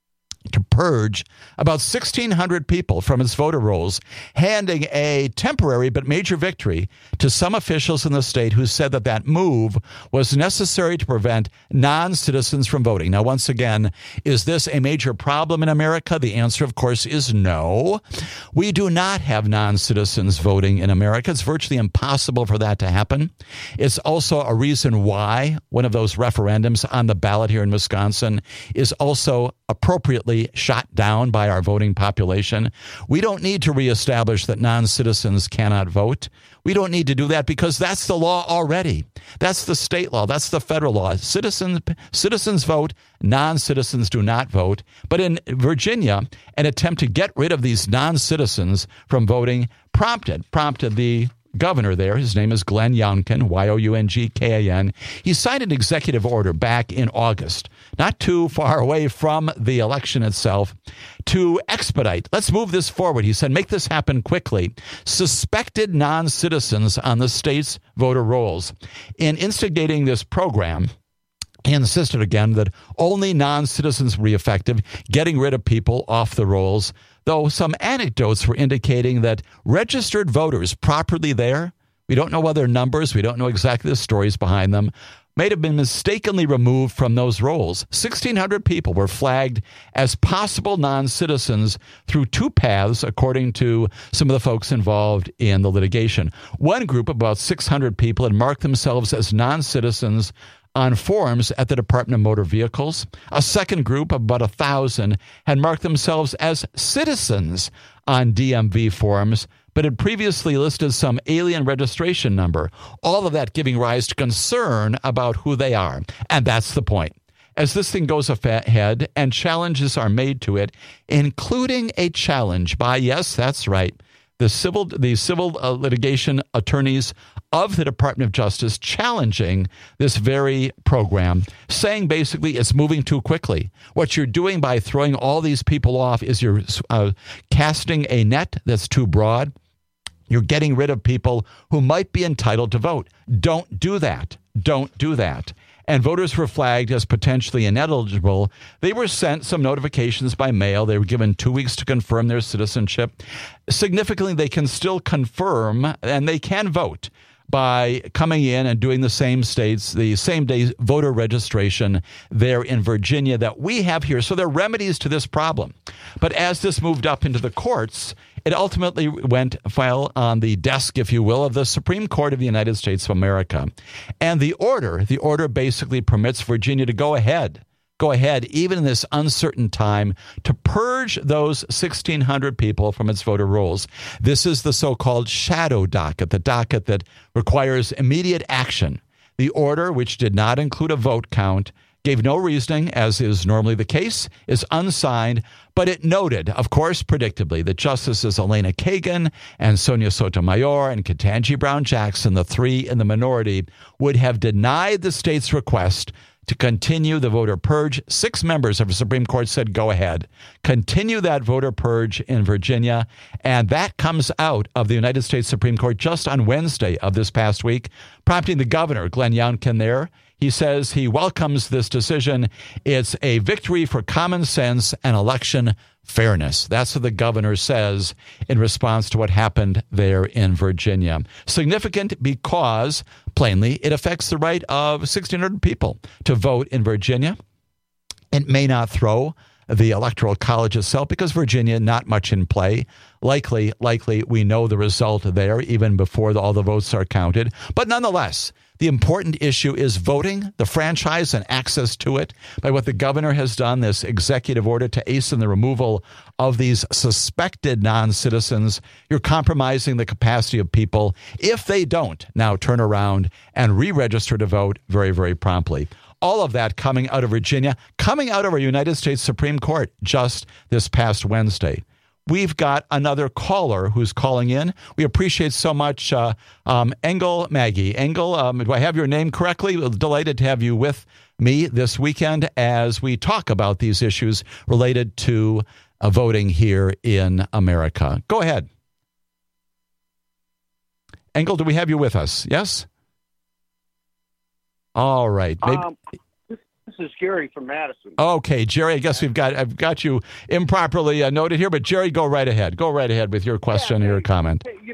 to purge about 1,600 people from its voter rolls, handing a temporary but major victory to some officials in the state who said that move was necessary to prevent non-citizens from voting. Now, once again, is this a major problem in America? The answer, of course, is no. We do not have non-citizens voting in America. It's virtually impossible for that to happen. It's also a reason why one of those referendums on the ballot here in Wisconsin is also appropriately shot down by our voting population. We don't need to reestablish that non-citizens cannot vote. We don't need to do that because that's the law already. That's the state law. That's the federal law. Citizens vote. Non-citizens do not vote. But in Virginia, an attempt to get rid of these non-citizens from voting prompted the governor there. His name is Glenn Youngkin, Youngkin. He signed an executive order back in August, not too far away from the election itself, to expedite. Let's move this forward. He said, make this happen quickly. Suspected non-citizens on the state's voter rolls. In instigating this program, he insisted again that only non-citizens would be effective, getting rid of people off the rolls, though some anecdotes were indicating that registered voters properly there, we don't know whether numbers, we don't know exactly the stories behind them, may have been mistakenly removed from those rolls. 1,600 people were flagged as possible non-citizens through two paths, according to some of the folks involved in the litigation. One group, about 600 people, had marked themselves as non-citizens on forms at the Department of Motor Vehicles. A second group of about 1,000 had marked themselves as citizens on DMV forms, but had previously listed some alien registration number. All of that giving rise to concern about who they are. And that's the point. as this thing goes ahead and challenges are made to it, including a challenge by, yes, that's right, the civil litigation attorneys of the Department of Justice challenging this very program, saying basically it's moving too quickly. What you're doing by throwing all these people off is you're casting a net that's too broad. You're getting rid of people who might be entitled to vote. Don't do that. Don't do that. And voters were flagged as potentially ineligible. They were sent some notifications by mail. They were given 2 weeks to confirm their citizenship. Significantly, they can still confirm and they can vote by coming in and doing the same day voter registration there in Virginia that we have here. So there are remedies to this problem. But as this moved up into the courts, it ultimately fell on the desk, if you will, of the Supreme Court of the United States of America. And the order basically permits Virginia to go ahead, even in this uncertain time, to purge those 1,600 people from its voter rolls. This is the so-called shadow docket, the docket that requires immediate action. The order, which did not include a vote count, gave no reasoning, as is normally the case, is unsigned, but it noted, of course, predictably, that Justices Elena Kagan and Sonia Sotomayor and Ketanji Brown Jackson, the three in the minority, would have denied the state's request to continue the voter purge. 6 members of the Supreme Court said, go ahead. Continue that voter purge in Virginia. And that comes out of the United States Supreme Court just on Wednesday of this past week, prompting the governor, Glenn Youngkin, there. He says he welcomes this decision. It's a victory for common sense and election fairness. That's what the governor says in response to what happened there in Virginia. Significant because, plainly, it affects the right of 1,600 people to vote in Virginia. It may not throw the Electoral College itself because Virginia, not much in play. Likely, we know the result there even before all the votes are counted. But nonetheless, the important issue is voting, the franchise, and access to it by what the governor has done, this executive order to hasten the removal of these suspected non-citizens. You're compromising the capacity of people if they don't now turn around and re-register to vote very, very promptly. All of that coming out of Virginia, coming out of our United States Supreme Court just this past Wednesday. We've got another caller who's calling in. We appreciate so much Engel Maggie. Engel, do I have your name correctly? Delighted to have you with me this weekend as we talk about these issues related to voting here in America. Go ahead. Engel, do we have you with us? Yes? All right. This is Jerry from Madison. Okay, Jerry, I guess I've got you improperly noted here, but Jerry, go right ahead. Go right ahead with your question or your comment. You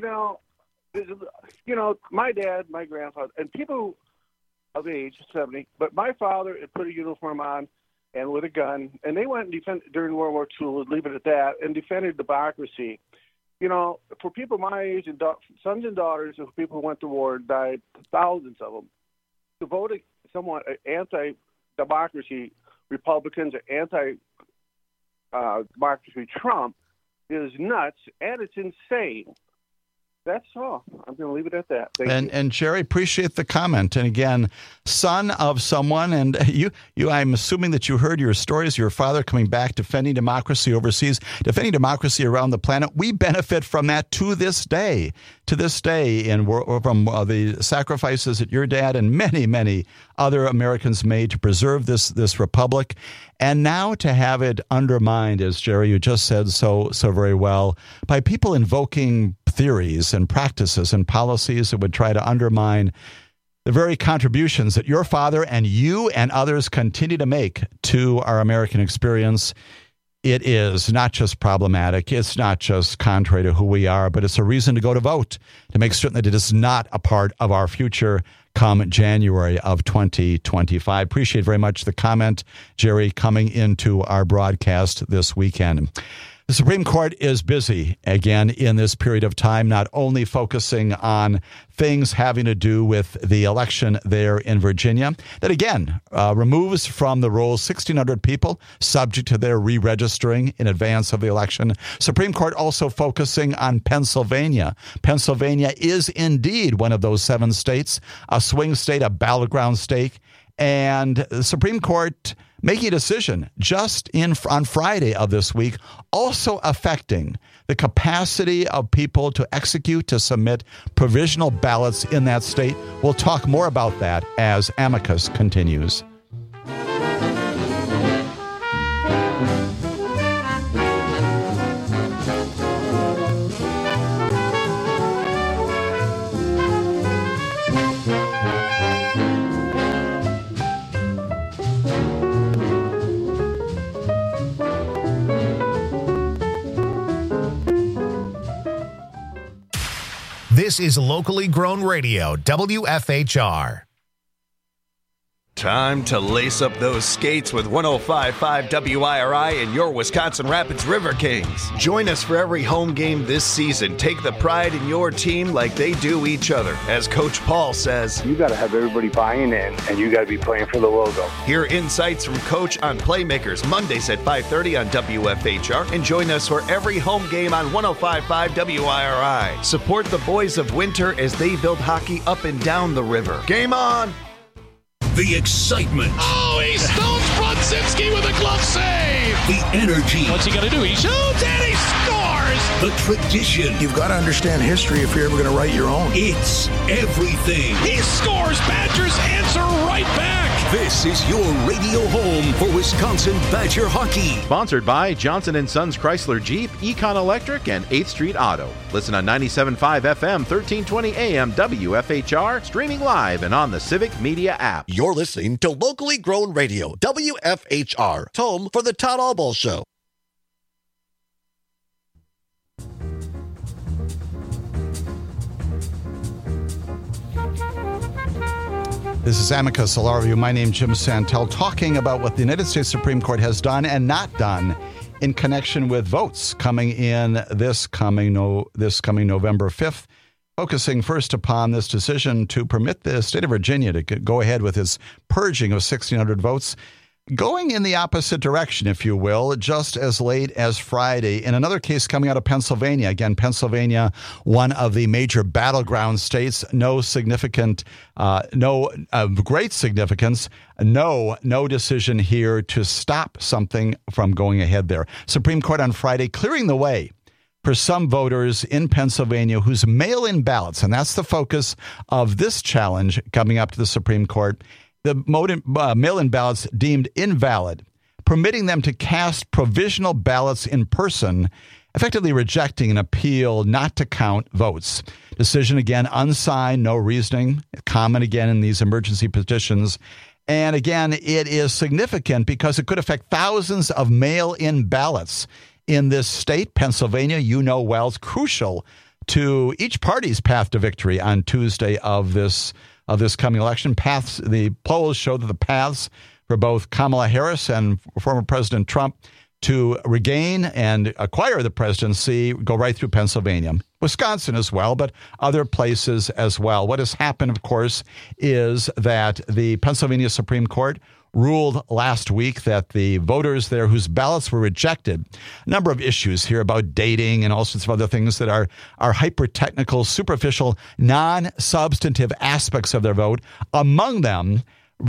know, my dad, my grandfather, and people of age, 70, but my father had put a uniform on and with a gun, and they went and defended during World War II, we'll leave it at that, and defended democracy. You know, for people my age and sons and daughters of people who went to war and died, thousands of them, to vote somewhat anti-democracy Republicans or anti-democracy Trump is nuts, and it's insane. That's all. I'm going to leave it at that. Thank you. And Jerry, appreciate the comment. And again, son of someone, and you, I'm assuming that you heard your stories, your father coming back, defending democracy overseas, defending democracy around the planet. We benefit from that to this day, from the sacrifices that your dad and many, many other Americans made to preserve this republic. And now to have it undermined, as Jerry, you just said so very well, by people invoking theories and practices and policies that would try to undermine the very contributions that your father and you and others continue to make to our American experience. It is not just problematic. It's not just contrary to who we are, but it's a reason to go to vote, to make certain that it is not a part of our future come January of 2025. Appreciate very much the comment, Jerry, coming into our broadcast this weekend. The Supreme Court is busy again in this period of time, not only focusing on things having to do with the election there in Virginia, that again removes from the rolls 1,600 people subject to their re-registering in advance of the election. Supreme Court also focusing on Pennsylvania. Pennsylvania is indeed one of those 7 states, a swing state, a battleground state, and the Supreme Court making a decision just on Friday of this week, also affecting the capacity of people to execute, to submit provisional ballots in that state. We'll talk more about that as Amicus continues. This is locally grown radio, WFHR. Time to lace up those skates with 105.5 WIRI and your Wisconsin Rapids River Kings. Join us for every home game this season. Take the pride in your team like they do each other. As Coach Paul says, you got to have everybody buying in, and you got to be playing for the logo. Hear insights from Coach on Playmakers Mondays at 5:30 on WFHR, and join us for every home game on 105.5 WIRI. Support the boys of Winter as they build hockey up and down the river. Game on! The excitement. Oh, he stones Brodzinski with a glove save. The energy. What's he going to do? He shoots and he scores. The tradition. You've got to understand history if you're ever going to write your own. It's everything. He scores. Badgers answer right back. This is your radio home for Wisconsin Badger hockey. Sponsored by Johnson & Sons Chrysler Jeep, Econ Electric, and 8th Street Auto. Listen on 97.5 FM, 1320 AM, WFHR, streaming live and on the Civic Media app. You're listening to locally grown radio, WFHR, home for the Todd Albaugh Show. This is Amicus, a law review. My name is Jim Santel, talking about what the United States Supreme Court has done and not done in connection with votes coming in this coming November 5th, focusing first upon this decision to permit the state of Virginia to go ahead with its purging of 1,600 votes, going in the opposite direction, if you will, just as late as Friday. In another case coming out of Pennsylvania, again, Pennsylvania, one of the major battleground states, no great significance, no decision here to stop something from going ahead there. Supreme Court on Friday clearing the way for some voters in Pennsylvania whose mail-in ballots, and that's the focus of this challenge coming up to the Supreme Court, the mail-in ballots deemed invalid, permitting them to cast provisional ballots in person, effectively rejecting an appeal not to count votes. Decision, again, unsigned, no reasoning, common again in these emergency petitions. And again, it is significant because it could affect thousands of mail-in ballots in this state. Pennsylvania, you know well, is crucial to each party's path to victory on Tuesday of this coming election. The polls show that the paths for both Kamala Harris and former President Trump to regain and acquire the presidency go right through Pennsylvania, Wisconsin as well, but other places as well. What has happened, of course, is that the Pennsylvania Supreme Court ruled last week that the voters there whose ballots were rejected, a number of issues here about dating and all sorts of other things that are hyper-technical, superficial, non-substantive aspects of their vote, among them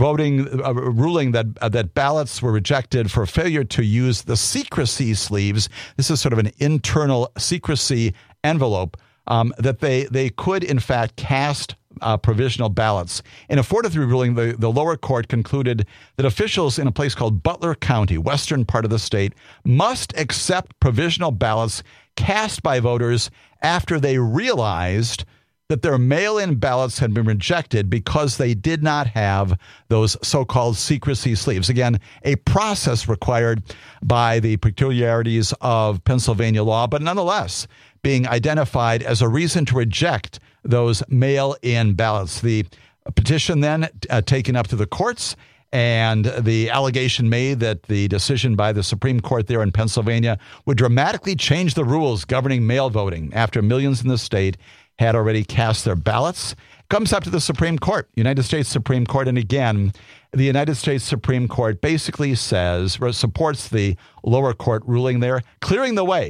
ruling that ballots were rejected for failure to use the secrecy sleeves. This is sort of an internal secrecy envelope that they could, in fact, cast provisional ballots. In a 4-3 ruling, the lower court concluded that officials in a place called Butler County, western part of the state, must accept provisional ballots cast by voters after they realized that their mail-in ballots had been rejected because they did not have those so-called secrecy sleeves. Again, a process required by the peculiarities of Pennsylvania law, but nonetheless being identified as a reason to reject those mail-in ballots. The petition then taken up to the courts, and the allegation made that the decision by the Supreme Court there in Pennsylvania would dramatically change the rules governing mail voting after millions in the state had already cast their ballots. Comes up to the Supreme Court, United States Supreme Court, and again, the United States Supreme Court basically supports the lower court ruling there, clearing the way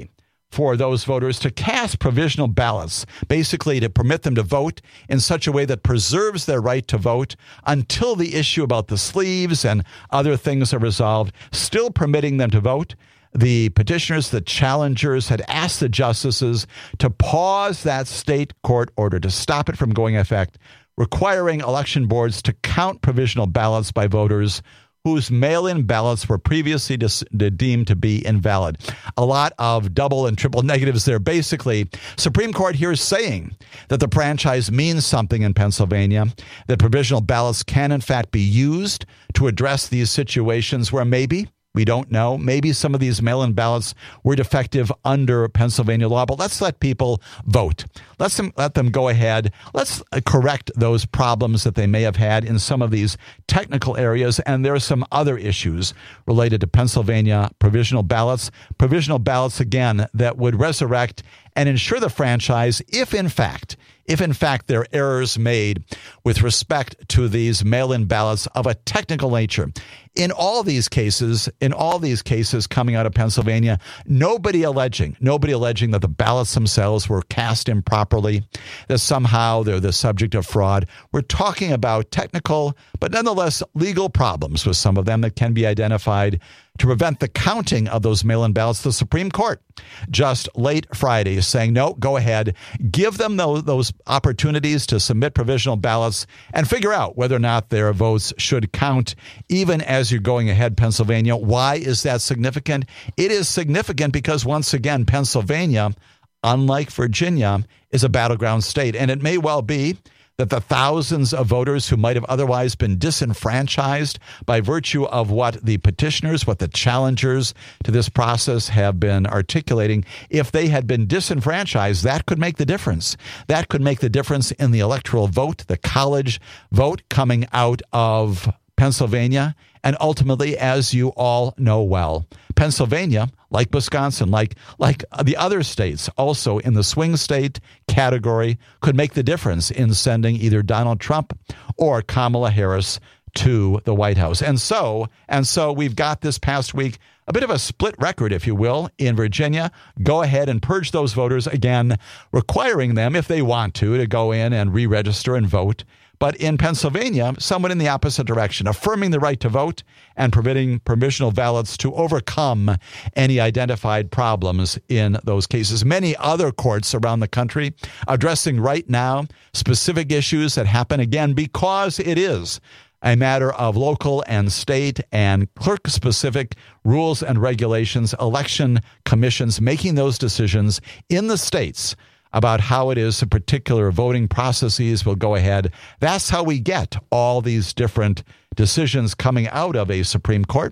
for those voters to cast provisional ballots, basically to permit them to vote in such a way that preserves their right to vote until the issue about the sleeves and other things are resolved, still permitting them to vote. The petitioners, the challengers, had asked the justices to pause that state court order, to stop it from going into effect, requiring election boards to count provisional ballots by voters whose mail-in ballots were previously deemed to be invalid. A lot of double and triple negatives there. Basically, Supreme Court here is saying that the franchise means something in Pennsylvania, that provisional ballots can in fact be used to address these situations where maybe, we don't know, maybe some of these mail-in ballots were defective under Pennsylvania law, but let's let people vote. Let them go ahead. Let's correct those problems that they may have had in some of these technical areas. And there are some other issues related to Pennsylvania provisional ballots. Provisional ballots, again, that would resurrect and ensure the franchise if in fact there are errors made with respect to these mail-in ballots of a technical nature. In all these cases coming out of Pennsylvania, nobody alleging that the ballots themselves were cast improperly, that somehow they're the subject of fraud. We're talking about technical, but nonetheless legal problems with some of them that can be identified to prevent the counting of those mail-in ballots. The Supreme Court just late Friday is saying, no, go ahead, give them those opportunities to submit provisional ballots and figure out whether or not their votes should count, even as you're going ahead, Pennsylvania. Why is that significant? It is significant because, once again, Pennsylvania, unlike Virginia, is a battleground state. And it may well be that the thousands of voters who might have otherwise been disenfranchised by virtue of what the petitioners, what the challengers to this process have been articulating, if they had been disenfranchised, that could make the difference. That could make the difference in the electoral vote, the college vote coming out of Pennsylvania. And ultimately, as you all know well, Pennsylvania, like Wisconsin, like the other states, also in the swing state category, could make the difference in sending either Donald Trump or Kamala Harris to the White House. And so we've got this past week a bit of a split record, if you will, in Virginia. Go ahead and purge those voters, again, requiring them, if they want to go in and re-register and vote. But in Pennsylvania, somewhat in the opposite direction, affirming the right to vote and permitting provisional ballots to overcome any identified problems in those cases. Many other courts around the country addressing right now specific issues that happen, again, because it is a matter of local and state and clerk-specific rules and regulations, election commissions making those decisions in the states about how it is the particular voting processes will go ahead. That's how we get all these different decisions coming out of a Supreme Court,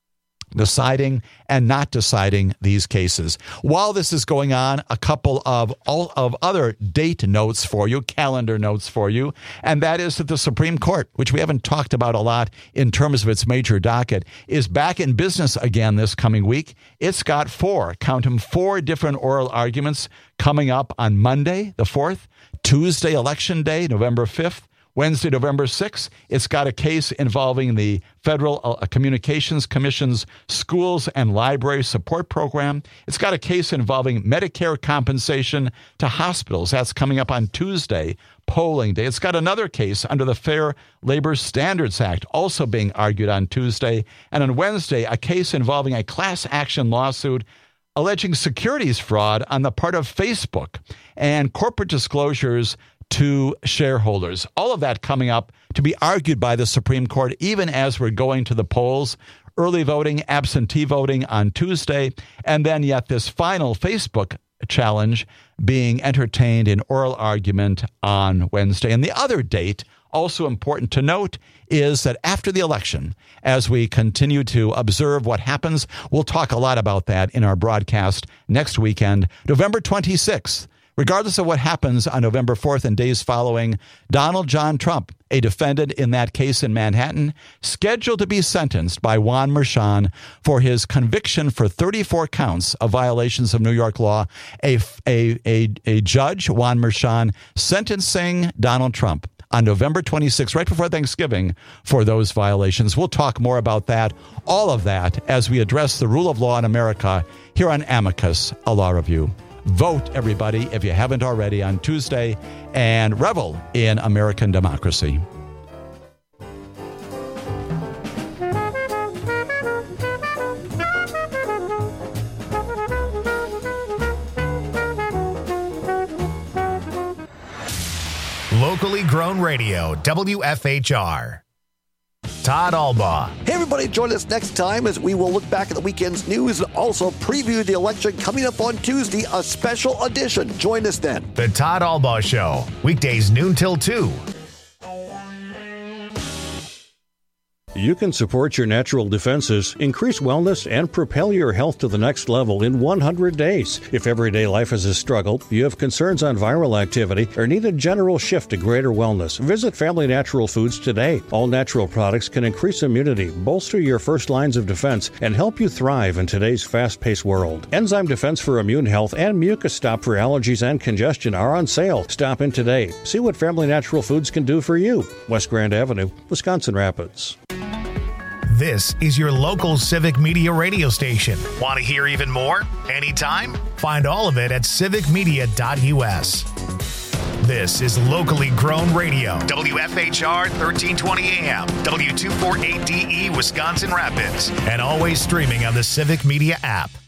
deciding and not deciding these cases. While this is going on, a couple of other date notes for you, calendar notes for you, and that is that the Supreme Court, which we haven't talked about a lot in terms of its major docket, is back in business again this coming week. It's got four different oral arguments coming up on Monday, the 4th, Tuesday, Election Day, November 5th, Wednesday, November 6th, it's got a case involving the Federal Communications Commission's Schools and Library Support Program. It's got a case involving Medicare compensation to hospitals. That's coming up on Tuesday, polling day. It's got another case under the Fair Labor Standards Act, also being argued on Tuesday. And on Wednesday, a case involving a class action lawsuit alleging securities fraud on the part of Facebook and corporate disclosures to shareholders. All of that coming up to be argued by the Supreme Court, even as we're going to the polls. Early voting, absentee voting on Tuesday, and then yet this final Facebook challenge being entertained in oral argument on Wednesday. And the other date, also important to note, is that after the election, as we continue to observe what happens, we'll talk a lot about that in our broadcast next weekend, November 26th. Regardless of what happens on November 4th and days following, Donald John Trump, a defendant in that case in Manhattan, scheduled to be sentenced by Juan Merchan for his conviction for 34 counts of violations of New York law. A judge, Juan Merchan, sentencing Donald Trump on November 26th, right before Thanksgiving, for those violations. We'll talk more about that, all of that, as we address the rule of law in America here on Amicus, a law review. Vote, everybody, if you haven't already, on Tuesday, and revel in American democracy. Locally grown radio, WFHR. Todd Albaugh. Hey, everybody, join us next time as we will look back at the weekend's news and also preview the election coming up on Tuesday, a special edition. Join us then. The Todd Albaugh Show, weekdays noon till 2. You can support your natural defenses, increase wellness, and propel your health to the next level in 100 days. If everyday life is a struggle, you have concerns on viral activity, or need a general shift to greater wellness, visit Family Natural Foods today. All natural products can increase immunity, bolster your first lines of defense, and help you thrive in today's fast-paced world. Enzyme Defense for immune health and Mucus Stop for allergies and congestion are on sale. Stop in today. See what Family Natural Foods can do for you. West Grand Avenue, Wisconsin Rapids. This is your local civic media radio station. Want to hear even more? Anytime? Find all of it at civicmedia.us. This is locally grown radio. WFHR 1320 AM, W248DE, Wisconsin Rapids, and always streaming on the Civic Media app.